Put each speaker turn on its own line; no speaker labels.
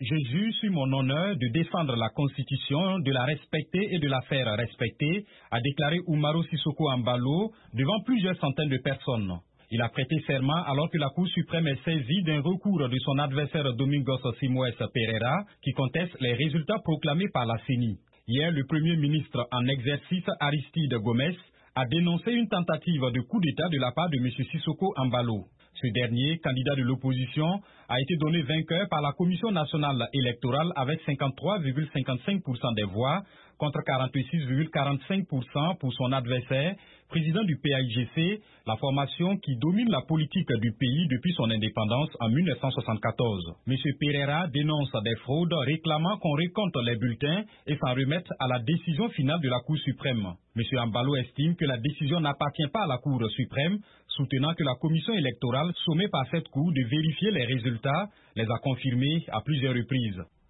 Je jure sur mon honneur de défendre la Constitution, de la respecter et de la faire respecter, a déclaré Umaru Sissoco Embalo devant plusieurs centaines de personnes. Il a prêté serment alors que la Cour suprême est saisie d'un recours de son adversaire Domingos Simoes Pereira qui conteste les résultats proclamés par la CENI. Hier, le Premier ministre en exercice Aristide Gomes a dénoncé une tentative de coup d'État de la part de M. Sissoco Embalo. Ce dernier, candidat de l'opposition, a été donné vainqueur par la Commission nationale électorale avec 53,55% des voix contre 46,45% pour son adversaire, président du PAIGC, la formation qui domine la politique du pays depuis son indépendance en 1974. M. Pereira dénonce des fraudes réclamant qu'on récompte les bulletins et s'en remette à la décision finale de la Cour suprême. M. Embalo estime que la décision n'appartient pas à la Cour suprême, soutenant que la commission électorale, sommée par cette Cour de vérifier les résultats, les a confirmés à plusieurs reprises.